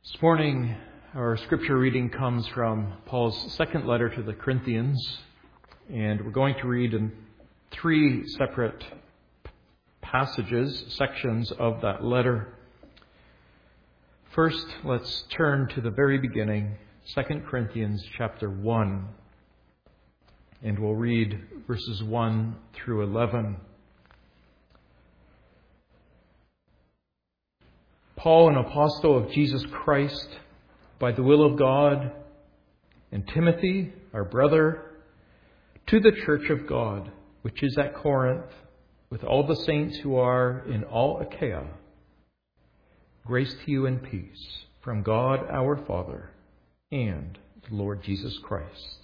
This morning, our scripture reading comes from Paul's second letter to the Corinthians, and we're going to read in three separate sections of that letter. First, let's turn to the very beginning, 2 Corinthians chapter 1, and we'll read verses 1 through 11. Paul, an apostle of Jesus Christ, by the will of God, and Timothy, our brother, to the church of God, which is at Corinth, with all the saints who are in all Achaia, grace to you and peace from God our Father and the Lord Jesus Christ.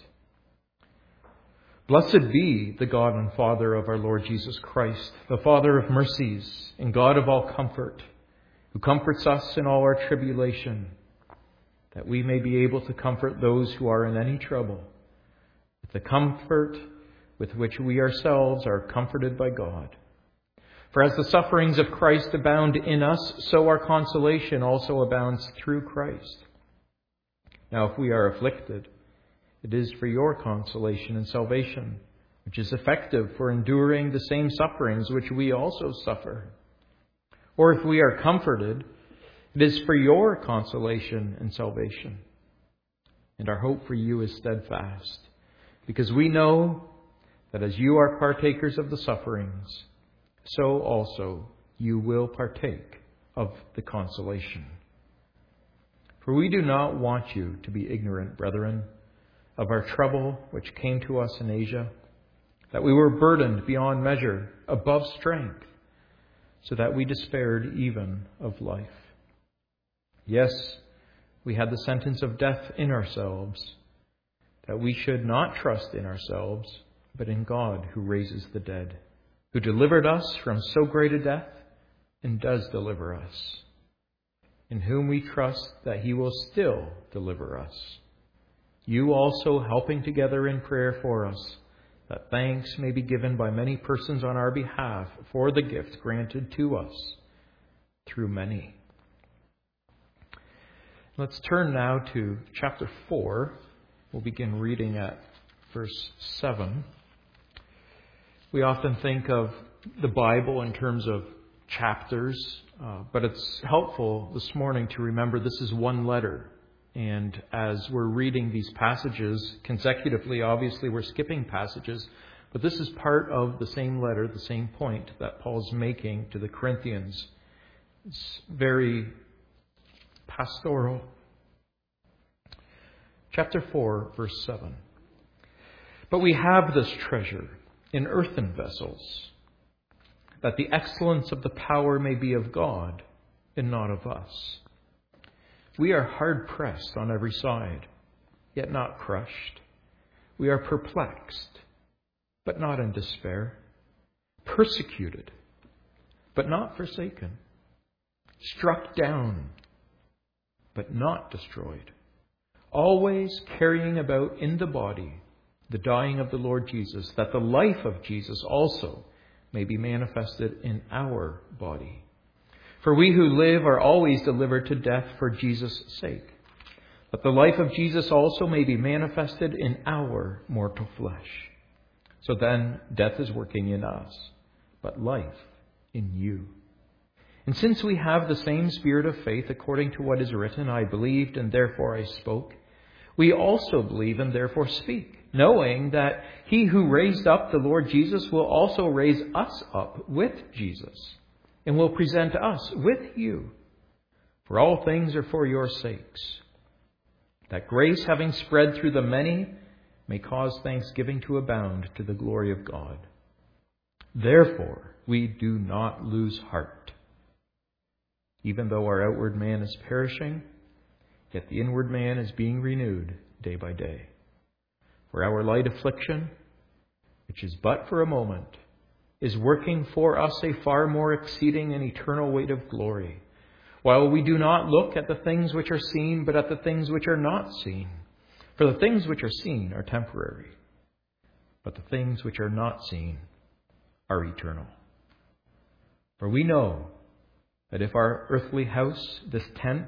Blessed be the God and Father of our Lord Jesus Christ, the Father of mercies and God of all comfort, who comforts us in all our tribulation, that we may be able to comfort those who are in any trouble, with the comfort with which we ourselves are comforted by God. For as the sufferings of Christ abound in us, so our consolation also abounds through Christ. Now if we are afflicted, it is for your consolation and salvation, which is effective for enduring the same sufferings which we also suffer. Or if we are comforted, it is for your consolation and salvation. And our hope for you is steadfast, because we know that as you are partakers of the sufferings, so also you will partake of the consolation. For we do not want you to be ignorant, brethren, of our trouble which came to us in Asia, that we were burdened beyond measure, above strength, so that we despaired even of life. Yes, we had the sentence of death in ourselves, that we should not trust in ourselves, but in God who raises the dead, who delivered us from so great a death and does deliver us, in whom we trust that he will still deliver us. You also helping together in prayer for us, that thanks may be given by many persons on our behalf for the gift granted to us through many. Let's turn now to chapter 4. We'll begin reading at verse 7. We often think of the Bible in terms of chapters, but it's helpful this morning to remember this is one letter. And as we're reading these passages consecutively, obviously we're skipping passages, but this is part of the same letter, the same point that Paul's making to the Corinthians. It's very pastoral. Chapter 4, verse 7. But we have this treasure in earthen vessels, that the excellence of the power may be of God and not of us. We are hard-pressed on every side, yet not crushed. We are perplexed, but not in despair. Persecuted, but not forsaken. Struck down, but not destroyed. Always carrying about in the body the dying of the Lord Jesus, that the life of Jesus also may be manifested in our body. For we who live are always delivered to death for Jesus' sake, that the life of Jesus also may be manifested in our mortal flesh. So then death is working in us, but life in you. And since we have the same spirit of faith, according to what is written, I believed and therefore I spoke, we also believe and therefore speak, knowing that he who raised up the Lord Jesus will also raise us up with Jesus, and will present us with you. For all things are for your sakes, that grace, having spread through the many, may cause thanksgiving to abound to the glory of God. Therefore, we do not lose heart. Even though our outward man is perishing, yet the inward man is being renewed day by day. For our light affliction, which is but for a moment, is working for us a far more exceeding and eternal weight of glory, while we do not look at the things which are seen, but at the things which are not seen. For the things which are seen are temporary, but the things which are not seen are eternal. For we know that if our earthly house, this tent,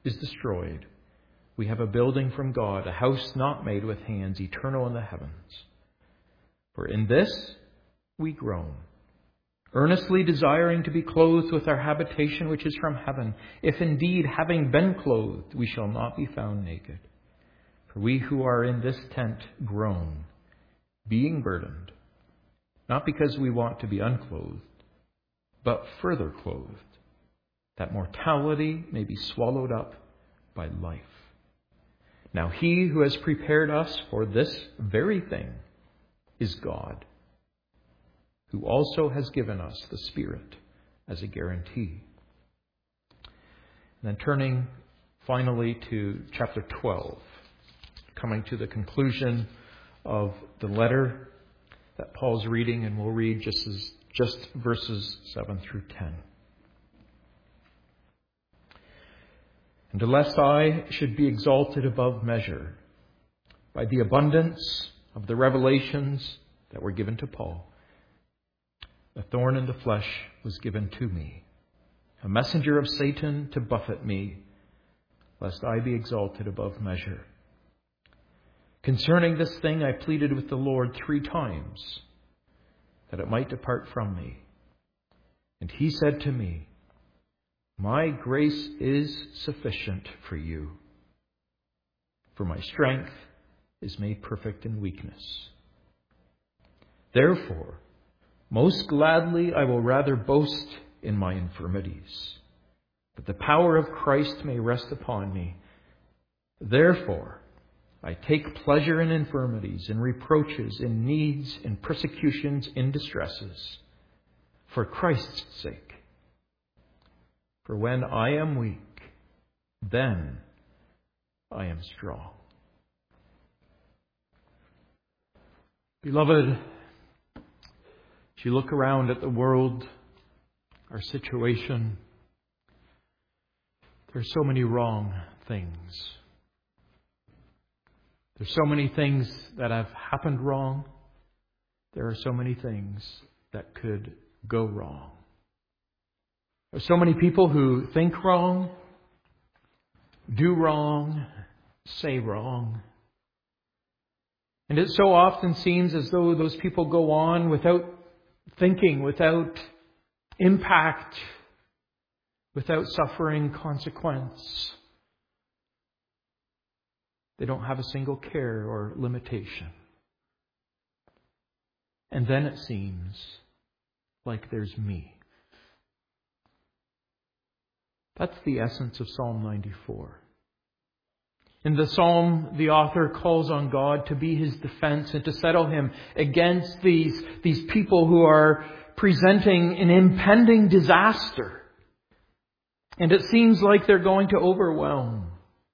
is destroyed, we have a building from God, a house not made with hands, eternal in the heavens. For in this we groan, earnestly desiring to be clothed with our habitation which is from heaven, if indeed, having been clothed, we shall not be found naked. For we who are in this tent groan, being burdened, not because we want to be unclothed, but further clothed, that mortality may be swallowed up by life. Now he who has prepared us for this very thing is God, who also has given us the Spirit as a guarantee. And then turning finally to chapter 12, coming to the conclusion of the letter that Paul's reading, and we'll read just verses 7 through 10. And lest I should be exalted above measure by the abundance of the revelations that were given to Paul, a thorn in the flesh was given to me, a messenger of Satan to buffet me, lest I be exalted above measure. Concerning this thing I pleaded with the Lord 3 times, that it might depart from me. And he said to me, My grace is sufficient for you, for my strength is made perfect in weakness. Therefore, most gladly I will rather boast in my infirmities, that the power of Christ may rest upon me. Therefore, I take pleasure in infirmities, in reproaches, in needs, in persecutions, in distresses, for Christ's sake. For when I am weak, then I am strong. Beloved, as you look around at the world, our situation, there are so many wrong things. There's so many things that have happened wrong. There are so many things that could go wrong. There's so many people who think wrong, do wrong, say wrong. And it so often seems as though those people go on without thinking, without impact, without suffering consequence. They don't have a single care or limitation. And then it seems like there's me. That's the essence of Psalm 94. In the psalm, the author calls on God to be his defense and to settle him against these people who are presenting an impending disaster. And it seems like they're going to overwhelm.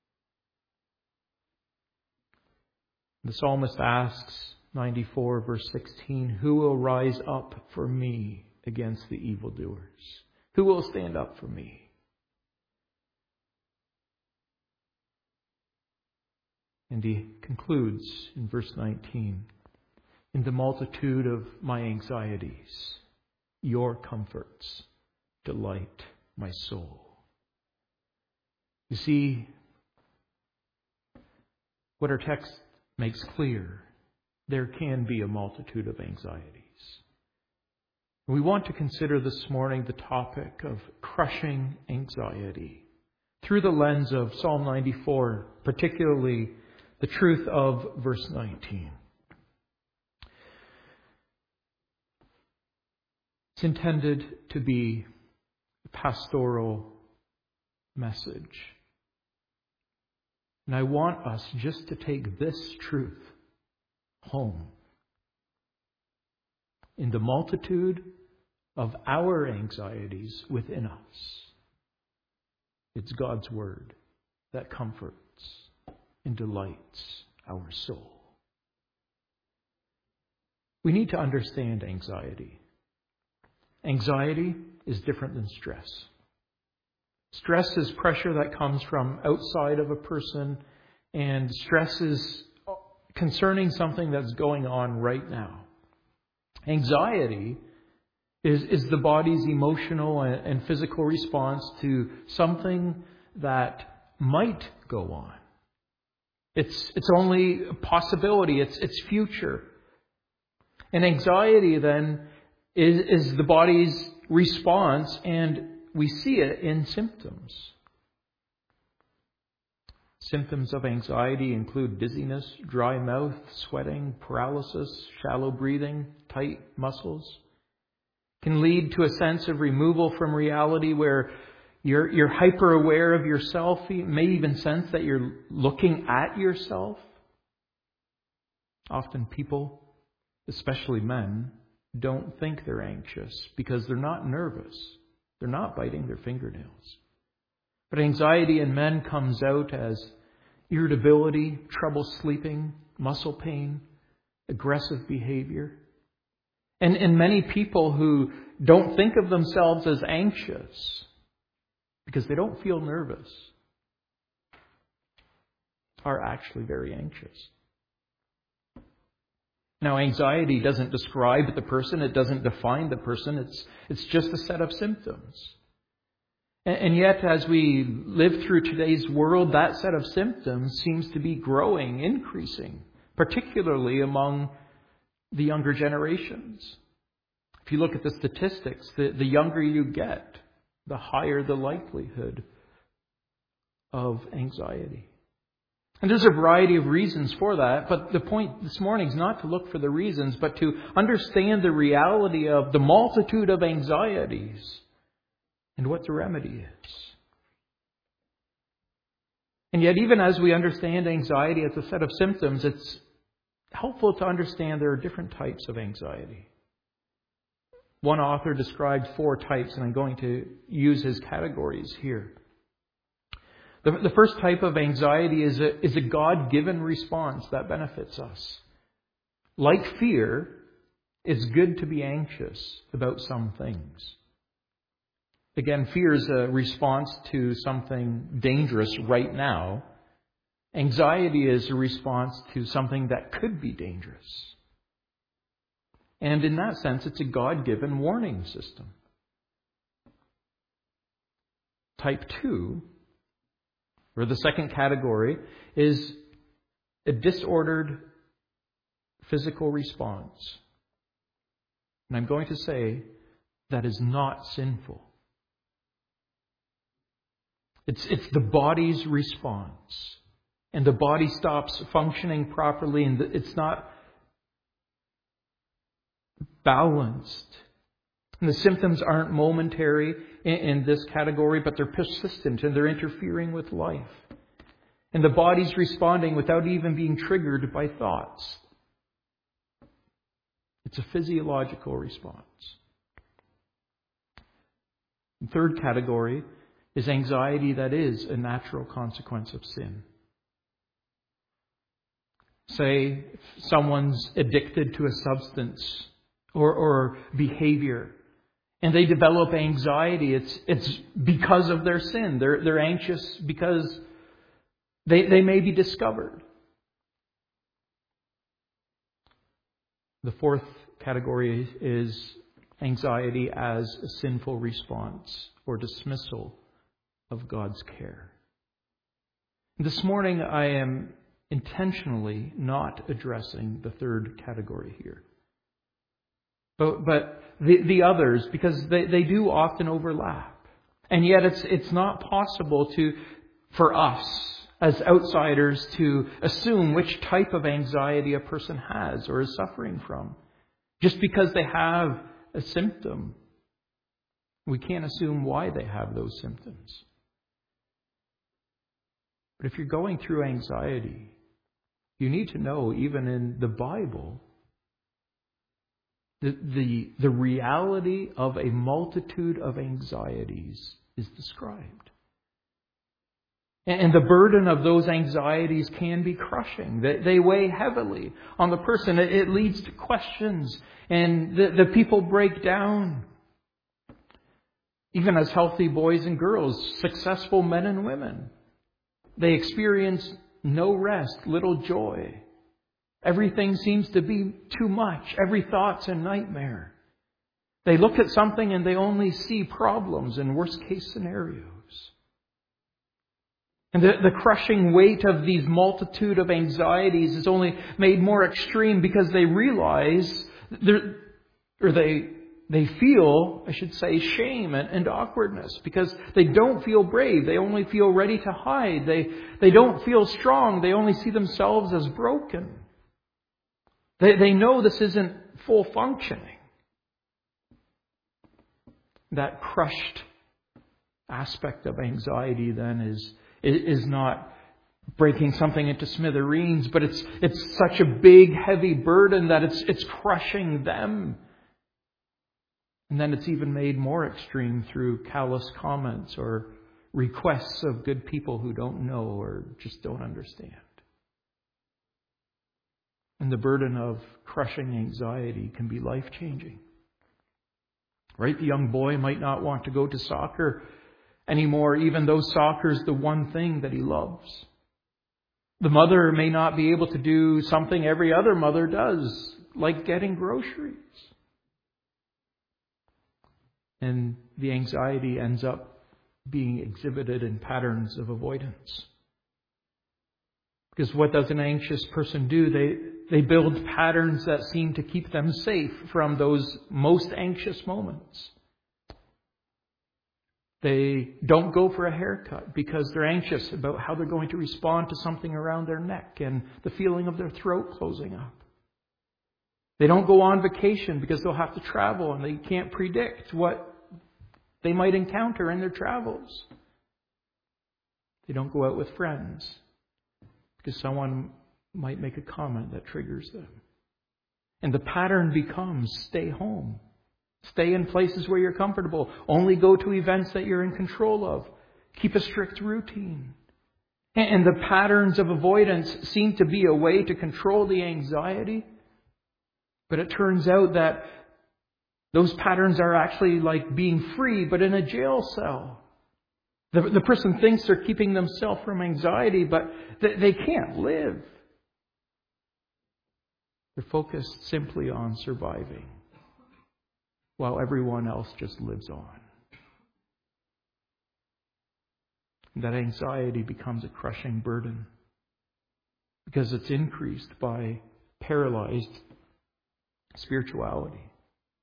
The psalmist asks, 94 verse 16, Who will rise up for me against the evildoers? Who will stand up for me? And he concludes in verse 19, In the multitude of my anxieties, your comforts delight my soul. You see, what our text makes clear, there can be a multitude of anxieties. We want to consider this morning the topic of crushing anxiety through the lens of Psalm 94, particularly the truth of verse 19. It's intended to be a pastoral message. And I want us just to take this truth home. In the multitude of our anxieties within us, it's God's Word that comforts and delights our soul. We need to understand anxiety. Anxiety is different than stress. Stress is pressure that comes from outside of a person, and stress is concerning something that's going on right now. Anxiety is the body's emotional and physical response to something that might go on. It's only a possibility. It's future. And anxiety then is the body's response, and we see it in symptoms. Symptoms of anxiety include dizziness, dry mouth, sweating, paralysis, shallow breathing, tight muscles. Can lead to a sense of removal from reality where you're hyper aware of yourself. You may even sense that you're looking at yourself. Often people, especially men, don't think they're anxious because they're not nervous. They're not biting their fingernails. But anxiety in men comes out as irritability, trouble sleeping, muscle pain, aggressive behavior. And many people who don't think of themselves as anxious because they don't feel nervous are actually very anxious. Now, anxiety doesn't describe the person. It doesn't define the person. It's just a set of symptoms. And yet, as we live through today's world, that set of symptoms seems to be growing, increasing, particularly among the younger generations. If you look at the statistics, the younger you get, the higher the likelihood of anxiety. And there's a variety of reasons for that, but the point this morning is not to look for the reasons, but to understand the reality of the multitude of anxieties and what the remedy is. And yet, even as we understand anxiety as a set of symptoms, it's helpful to understand there are different types of anxiety. One author described 4 types, and I'm going to use his categories here. The first type of anxiety is a God-given response that benefits us. Like fear, it's good to be anxious about some things. Again, fear is a response to something dangerous right now. Anxiety is a response to something that could be dangerous. And in that sense, it's a God-given warning system. Type 2, or the second category, is a disordered physical response. And I'm going to say that is not sinful. It's the body's response. And the body stops functioning properly, and it's not balanced. And the symptoms aren't momentary in this category, but they're persistent and they're interfering with life. And the body's responding without even being triggered by thoughts. It's a physiological response. The third category is anxiety that is a natural consequence of sin. Say someone's addicted to a substance or behavior, and they develop anxiety. It's because of their sin. They're anxious because they may be discovered. The fourth category is anxiety as a sinful response or dismissal of God's care. This morning I am intentionally not addressing the third category here. But the others, because they do often overlap. And yet it's not possible for us as outsiders to assume which type of anxiety a person has or is suffering from. Just because they have a symptom, we can't assume why they have those symptoms. But if you're going through anxiety, you need to know, even in the Bible, the reality of a multitude of anxieties is described. And the burden of those anxieties can be crushing. They weigh heavily on the person. It leads to questions, and the people break down. Even as healthy boys and girls, successful men and women, they experience no rest, little joy. Everything seems to be too much. Every thought's a nightmare. They look at something and they only see problems and worst case scenarios. And the crushing weight of these multitude of anxieties is only made more extreme because they realize, they feel, I should say, shame and awkwardness because they don't feel brave. They only feel ready to hide. They don't feel strong. They only see themselves as broken. They know this isn't full functioning. That crushed aspect of anxiety then is not breaking something into smithereens, but it's such a big, heavy burden that it's crushing them. And then it's even made more extreme through callous comments or requests of good people who don't know or just don't understand. And the burden of crushing anxiety can be life-changing. Right? The young boy might not want to go to soccer anymore, even though soccer is the one thing that he loves. The mother may not be able to do something every other mother does, like getting groceries. And the anxiety ends up being exhibited in patterns of avoidance. Because what does an anxious person do? They build patterns that seem to keep them safe from those most anxious moments. They don't go for a haircut because they're anxious about how they're going to respond to something around their neck and the feeling of their throat closing up. They don't go on vacation because they'll have to travel and they can't predict what they might encounter in their travels. They don't go out with friends because someone might make a comment that triggers them. And the pattern becomes stay home. Stay in places where you're comfortable. Only go to events that you're in control of. Keep a strict routine. And the patterns of avoidance seem to be a way to control the anxiety. But it turns out that those patterns are actually like being free, but in a jail cell. The person thinks they're keeping themselves from anxiety, but they can't live. They're focused simply on surviving, while everyone else just lives on. That anxiety becomes a crushing burden because it's increased by paralyzed spirituality.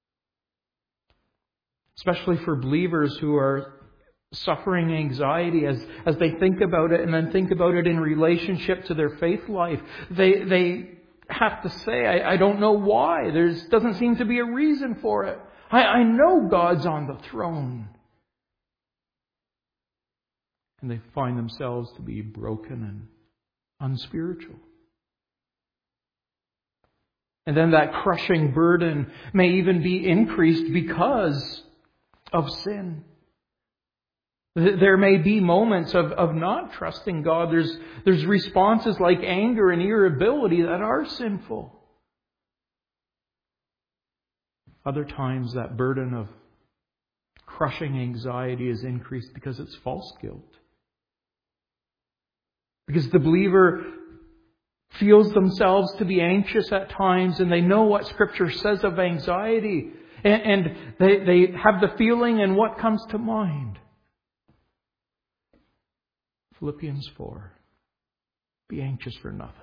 Especially for believers who are suffering anxiety as they think about it and then think about it in relationship to their faith life. They have to say, I don't know why. There doesn't seem to be a reason for it. I know God's on the throne. And they find themselves to be broken and unspiritual. And then that crushing burden may even be increased because of sin. There may be moments of not trusting God. There's responses like anger and irritability that are sinful. Other times that burden of crushing anxiety is increased because it's false guilt. Because the believer feels themselves to be anxious at times and they know what Scripture says of anxiety. And they have the feeling and what comes to mind. Philippians 4. Be anxious for nothing.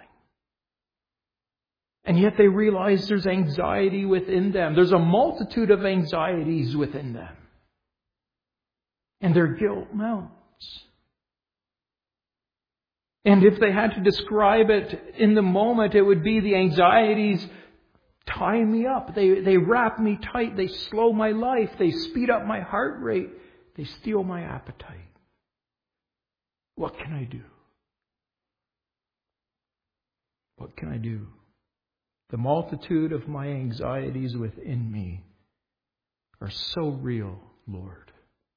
And yet they realize there's anxiety within them. There's a multitude of anxieties within them. And their guilt mounts. And if they had to describe it in the moment, it would be the anxieties tie me up. They wrap me tight. They slow my life. They speed up my heart rate. They steal my appetite. What can I do? What can I do? The multitude of my anxieties within me are so real, Lord.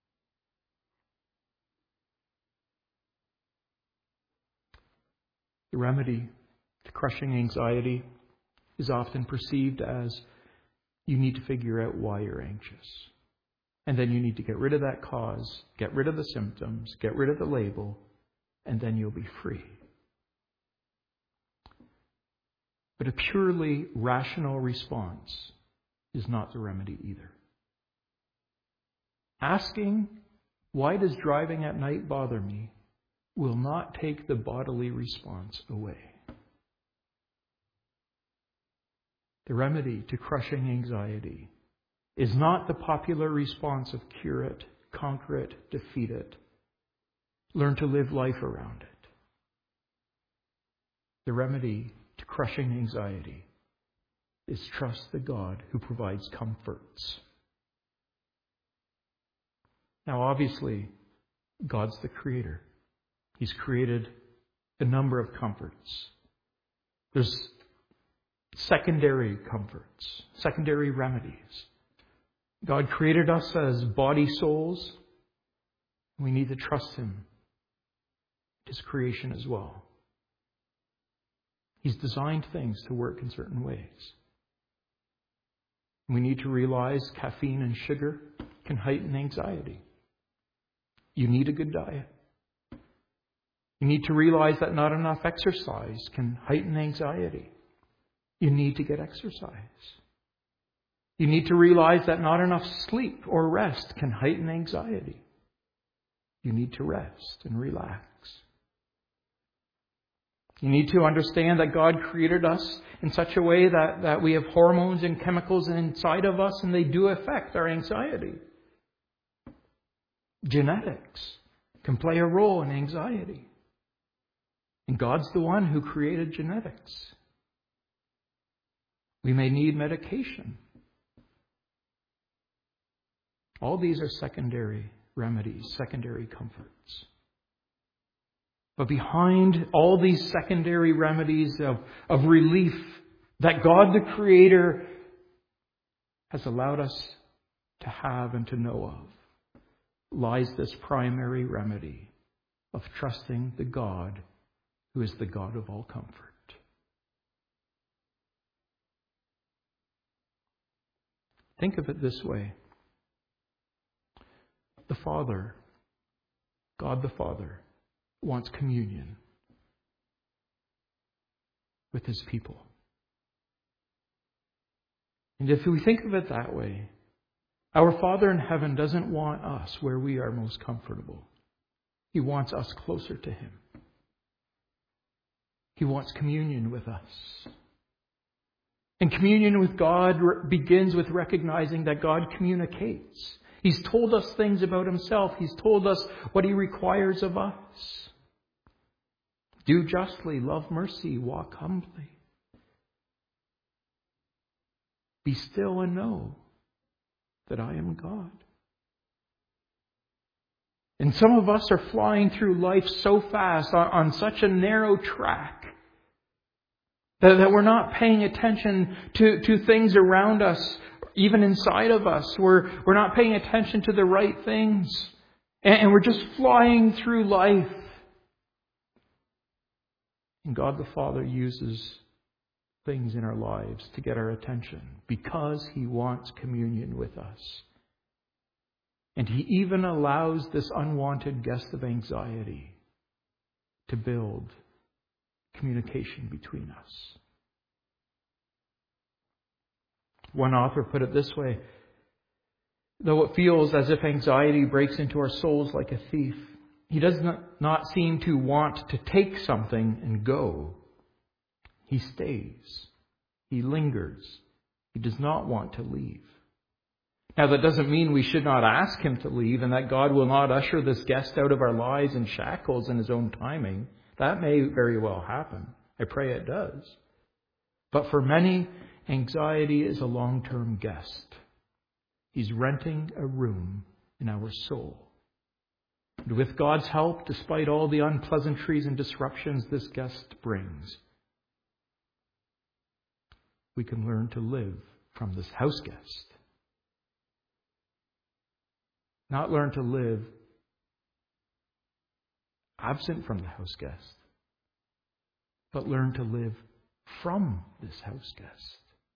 The remedy to crushing anxiety is often perceived as you need to figure out why you're anxious. And then you need to get rid of that cause, get rid of the symptoms, get rid of the label, and then you'll be free. But a purely rational response is not the remedy either. Asking, why does driving at night bother me, will not take the bodily response away. The remedy to crushing anxiety is not the popular response of cure it, conquer it, defeat it. Learn to live life around it. The remedy to crushing anxiety is trust the God who provides comforts. Now, obviously, God's the creator. He's created a number of comforts. There's secondary comforts, secondary remedies. God created us as body souls. We need to trust Him, His creation as well. He's designed things to work in certain ways. We need to realize caffeine and sugar can heighten anxiety. You need a good diet. You need to realize that not enough exercise can heighten anxiety. You need to get exercise. You need to realize that not enough sleep or rest can heighten anxiety. You need to rest and relax. You need to understand that God created us in such a way that we have hormones and chemicals inside of us, and they do affect our anxiety. Genetics can play a role in anxiety. And God's the one who created genetics. We may need medication. All these are secondary remedies, secondary comforts. But behind all these secondary remedies of relief that God the Creator has allowed us to have and to know of, lies this primary remedy of trusting the God who is the God of all comfort. Think of it this way. The Father, God the Father, wants communion with His people. And if we think of it that way, our Father in heaven doesn't want us where we are most comfortable. He wants us closer to Him. He wants communion with us. And communion with God begins with recognizing that God communicates. He's told us things about Himself. He's told us what He requires of us. Do justly, love mercy, walk humbly. Be still and know that I am God. And some of us are flying through life so fast on such a narrow track that we're not paying attention to things around us, even inside of us. We're not paying attention to the right things. And we're just flying through life. And God the Father uses things in our lives to get our attention because He wants communion with us. And He even allows this unwanted guest of anxiety to build communication between us. One author put it this way: though it feels as if anxiety breaks into our souls like a thief, He does not seem to want to take something and go. He stays. He lingers. He does not want to leave. Now, that doesn't mean we should not ask Him to leave and that God will not usher this guest out of our lives in shackles in His own timing. That may very well happen. I pray it does. But for many, anxiety is a long-term guest. He's renting a room in our soul. And with God's help, despite all the unpleasantries and disruptions this guest brings, we can learn to live from this house guest. Not learn to live absent from the house guest, but learn to live from this house guest.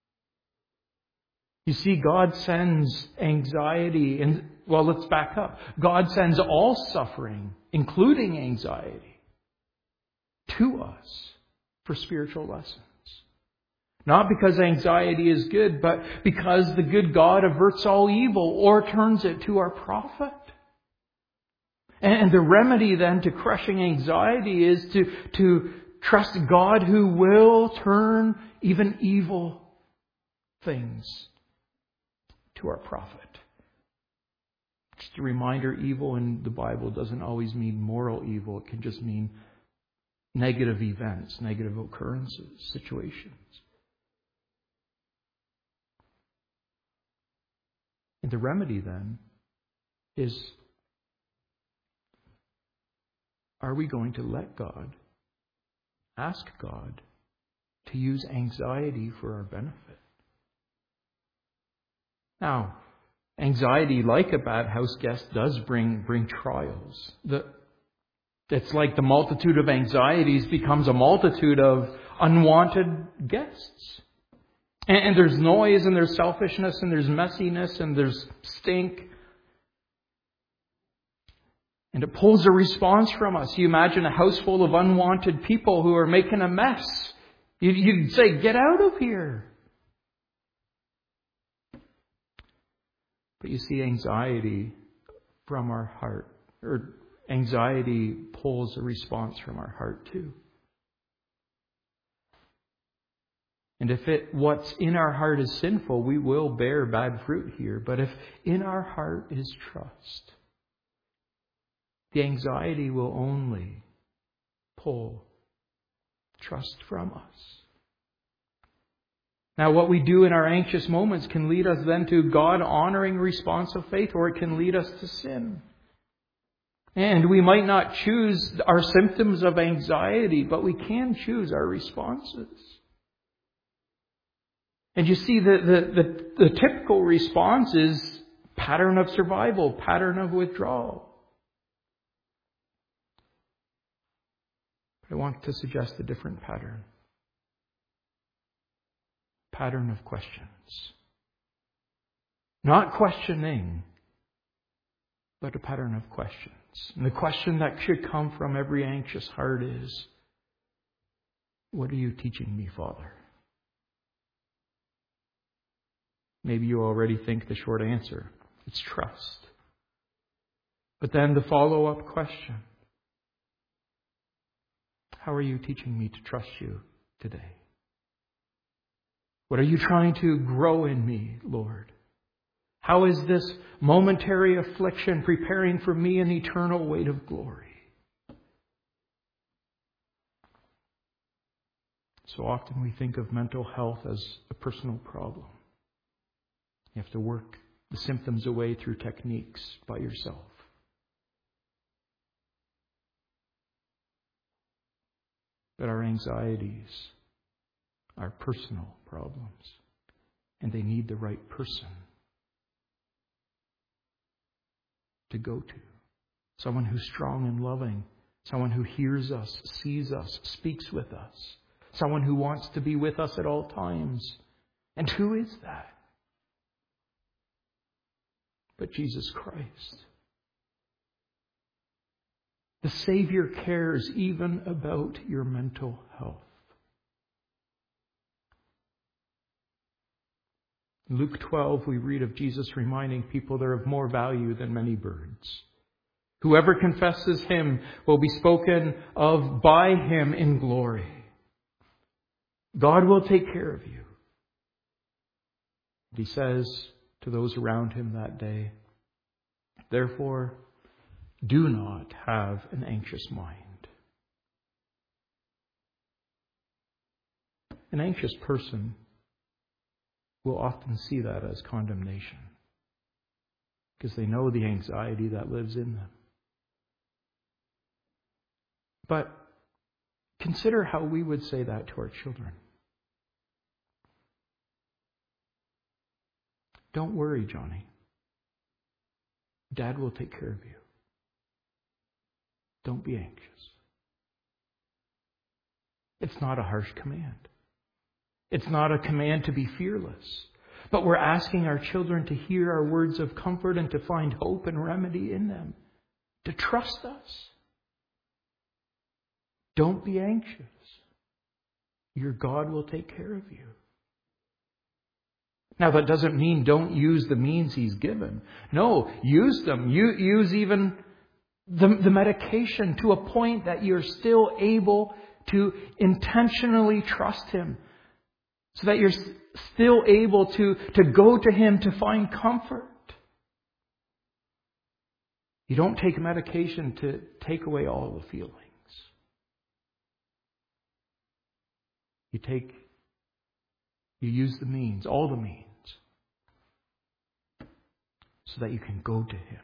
You see, God sends anxiety, and let's back up. God sends all suffering, including anxiety, to us for spiritual lessons. Not because anxiety is good, but because the good God averts all evil or turns it to our profit. And the remedy then to crushing anxiety is to trust God who will turn even evil things to our profit. Just a reminder, evil in the Bible doesn't always mean moral evil. It can just mean negative events, negative occurrences, situations. And the remedy then is, are we going to let God, ask God, to use anxiety for our benefit? Now, anxiety, like a bad house guest, does bring trials. It's like the multitude of anxieties becomes a multitude of unwanted guests. And there's noise, and there's selfishness, and there's messiness, and there's stink. And it pulls a response from us. You imagine a house full of unwanted people who are making a mess. You'd say, get out of here. But you see, anxiety from our heart, or anxiety pulls a response from our heart too. And if what's in our heart is sinful, we will bear bad fruit here. But if in our heart is trust, the anxiety will only pull trust from us. Now, what we do in our anxious moments can lead us then to God-honoring response of faith, or it can lead us to sin. And we might not choose our symptoms of anxiety, but we can choose our responses. And you see, the typical response is pattern of survival, pattern of withdrawal. I want to suggest a different pattern. Pattern of questions. Not questioning, but a pattern of questions. And the question that should come from every anxious heart is, what are you teaching me, Father? Maybe you already think the short answer. It's trust. But then the follow-up question. How are you teaching me to trust you today? What are you trying to grow in me, Lord? How is this momentary affliction preparing for me an eternal weight of glory? So often we think of mental health as a personal problem. You have to work the symptoms away through techniques by yourself. But our anxieties are personal problems, and they need the right person to go to. Someone who's strong and loving, someone who hears us, sees us, speaks with us, someone who wants to be with us at all times. And who is that? But Jesus Christ. The Savior cares even about your mental health. In Luke 12, we read of Jesus reminding people they're of more value than many birds. Whoever confesses Him will be spoken of by Him in glory. God will take care of you. He says to those around Him that day, therefore, do not have an anxious mind. An anxious person will often see that as condemnation because they know the anxiety that lives in them. But consider how we would say that to our children. Don't worry, Johnny. Dad will take care of you. Don't be anxious. It's not a harsh command. It's not a command to be fearless. But we're asking our children to hear our words of comfort and to find hope and remedy in them. To trust us. Don't be anxious. Your God will take care of you. Now, that doesn't mean don't use the means He's given. No, use them. Use even the medication to a point that you're still able to intentionally trust Him, so that you're still able to go to Him to find comfort. You don't take medication to take away all the feelings. You use the means, all the means, so that you can go to Him.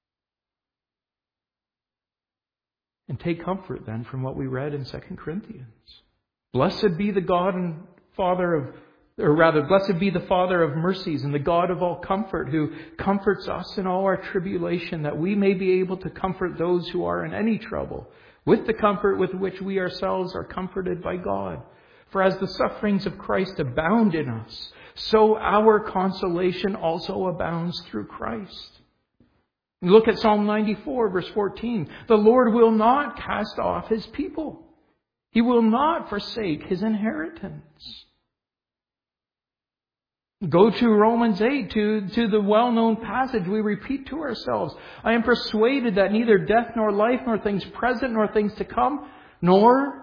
And take comfort then from what we read in 2 Corinthians. Blessed be the God and Father of, or rather, blessed be the Father of mercies and the God of all comfort, who comforts us in all our tribulation, that we may be able to comfort those who are in any trouble, with the comfort with which we ourselves are comforted by God. For as the sufferings of Christ abound in us, so our consolation also abounds through Christ. Look at Psalm 94, verse 14. The Lord will not cast off His people. He will not forsake His inheritance. Go to Romans 8, to the well-known passage we repeat to ourselves. I am persuaded that neither death nor life, nor things present nor things to come, nor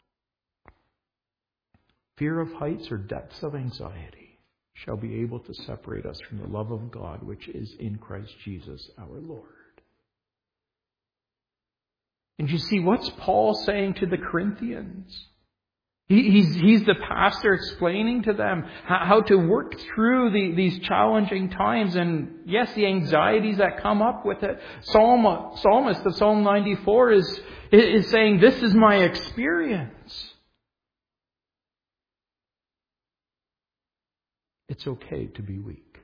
fear of heights or depths of anxiety shall be able to separate us from the love of God which is in Christ Jesus our Lord. And you see, what's Paul saying to the Corinthians? He's the pastor explaining to them how to work through these challenging times, and yes, the anxieties that come up with it. Psalmist of Psalm 94 is saying, this is my experience. It's okay to be weak.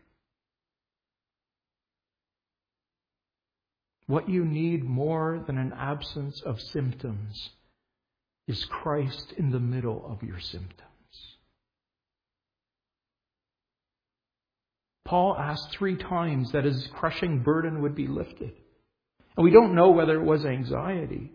What you need more than an absence of symptoms is Christ in the middle of your symptoms. Paul asked 3 times that his crushing burden would be lifted. And we don't know whether it was anxiety.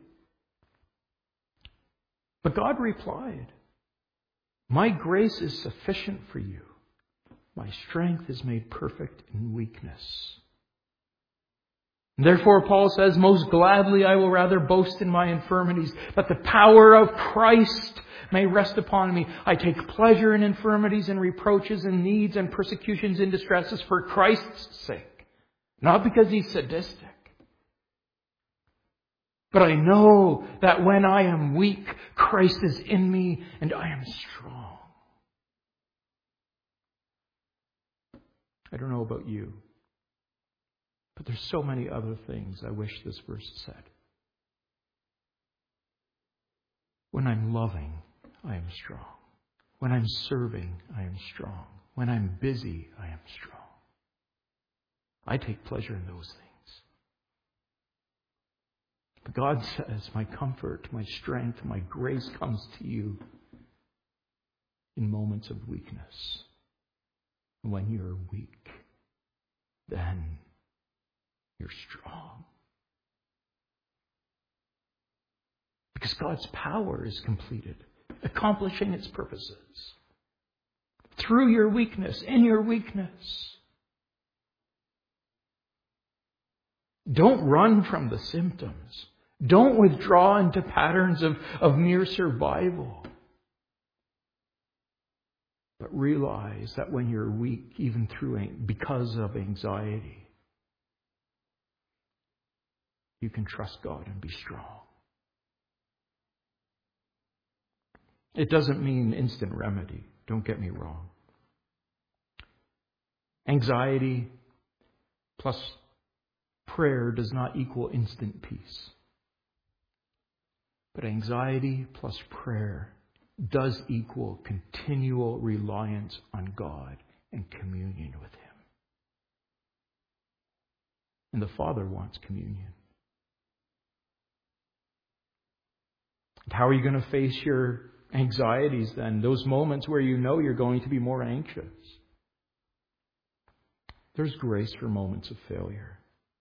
But God replied, my grace is sufficient for you. My strength is made perfect in weakness. Therefore, Paul says, most gladly I will rather boast in my infirmities, that the power of Christ may rest upon me. I take pleasure in infirmities and reproaches and needs and persecutions and distresses for Christ's sake. Not because He's sadistic. But I know that when I am weak, Christ is in me and I am strong. I don't know about you, but there's so many other things I wish this verse said. When I'm loving, I am strong. When I'm serving, I am strong. When I'm busy, I am strong. I take pleasure in those things. But God says, my comfort, my strength, my grace comes to you in moments of weakness. When you're weak, then you're strong. Because God's power is completed, accomplishing its purposes. Through your weakness, in your weakness. Don't run from the symptoms. Don't withdraw into patterns of mere survival. But realize that when you're weak, even because of anxiety, you can trust God and be strong. It doesn't mean instant remedy. Don't get me wrong. Anxiety plus prayer does not equal instant peace. But anxiety plus prayer does equal continual reliance on God and communion with Him. And the Father wants communion. How are you going to face your anxieties then? Those moments where you know you're going to be more anxious. There's grace for moments of failure.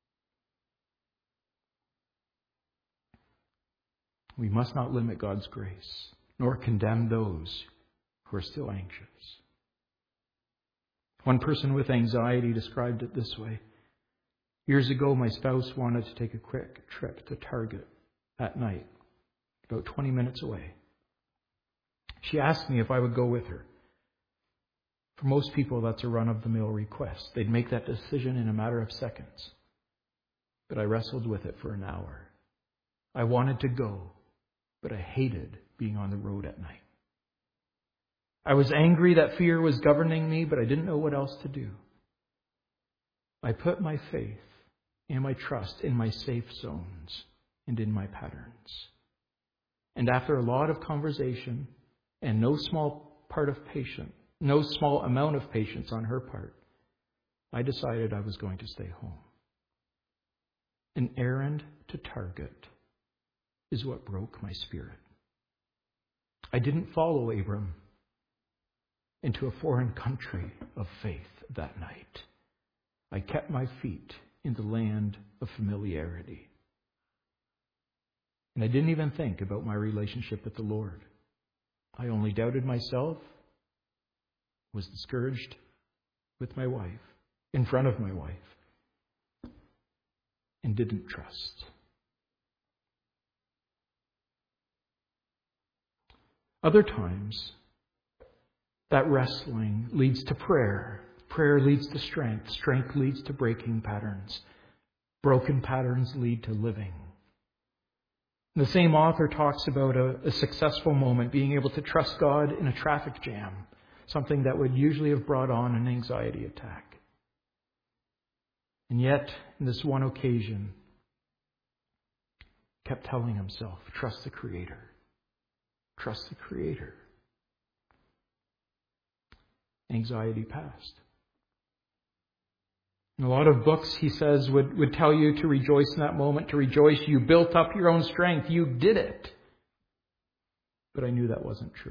We must not limit God's grace, nor condemn those who are still anxious. One person with anxiety described it this way: Years ago, my spouse wanted to take a quick trip to Target at night, about 20 minutes away. She asked me if I would go with her. For most people, that's a run-of-the-mill request. They'd make that decision in a matter of seconds. But I wrestled with it for an hour. I wanted to go, but I hated being on the road at night. I was angry that fear was governing me, but I didn't know what else to do. I put my faith and my trust in my safe zones and in my patterns. And after a lot of conversation and no small amount of patience on her part, I decided I was going to stay home. An errand to Target is what broke my spirit. I didn't follow Abram into a foreign country of faith that night. I kept my feet in the land of familiarity. And I didn't even think about my relationship with the Lord. I only doubted myself, was discouraged with my wife, in front of my wife, and didn't trust. Other times, that wrestling leads to prayer. Prayer leads to strength. Strength leads to breaking patterns. Broken patterns lead to living. The same author talks about a successful moment, being able to trust God in a traffic jam, something that would usually have brought on an anxiety attack. And yet, in this one occasion, kept telling himself, trust the Creator. Trust the Creator. Anxiety passed. In a lot of books, he says, would tell you to rejoice in that moment, to rejoice. You built up your own strength. You did it. But I knew that wasn't true.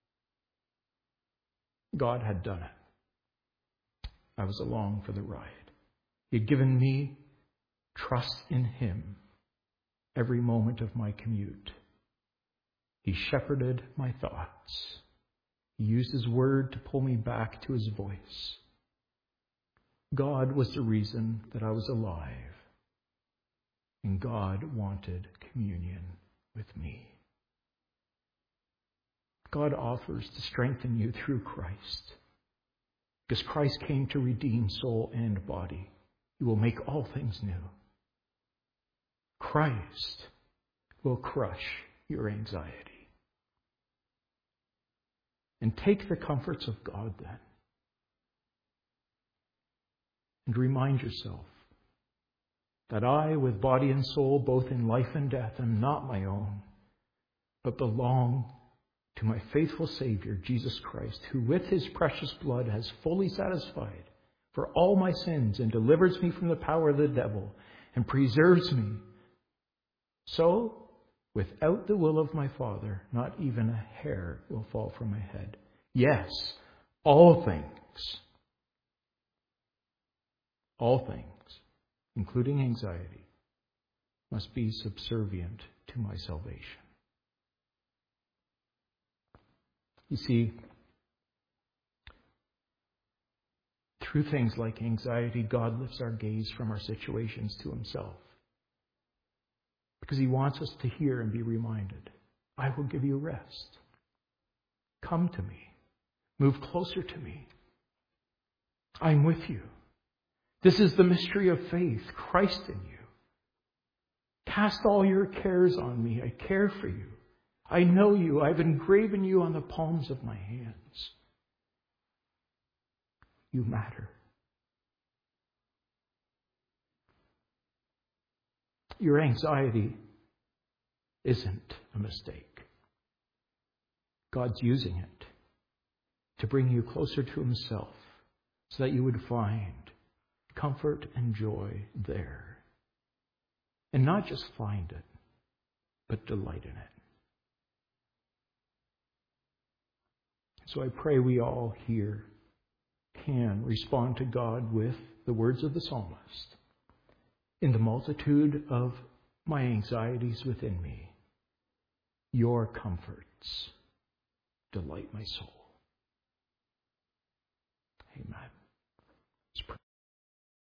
God had done it. I was along for the ride. He had given me trust in Him every moment of my commute. He shepherded my thoughts. He used His word to pull me back to His voice. God was the reason that I was alive. And God wanted communion with me. God offers to strengthen you through Christ. Because Christ came to redeem soul and body. He will make all things new. Christ will crush your anxiety. And take the comforts of God then. And remind yourself that I, with body and soul, both in life and death, am not my own, but belong to my faithful Savior, Jesus Christ, who with His precious blood has fully satisfied for all my sins and delivers me from the power of the devil and preserves me. So, without the will of my Father, not even a hair will fall from my head. Yes, all things, including anxiety, must be subservient to my salvation. You see, through things like anxiety, God lifts our gaze from our situations to Himself. Because He wants us to hear and be reminded, I will give you rest. Come to me. Move closer to me. I'm with you. This is the mystery of faith, Christ in you. Cast all your cares on me. I care for you. I know you. I've engraven you on the palms of my hands. You matter. Your anxiety isn't a mistake. God's using it to bring you closer to Himself so that you would find comfort and joy there. And not just find it, but delight in it. So I pray we all here can respond to God with the words of the psalmist. In the multitude of my anxieties within me, your comforts delight my soul. Amen. Let's pray.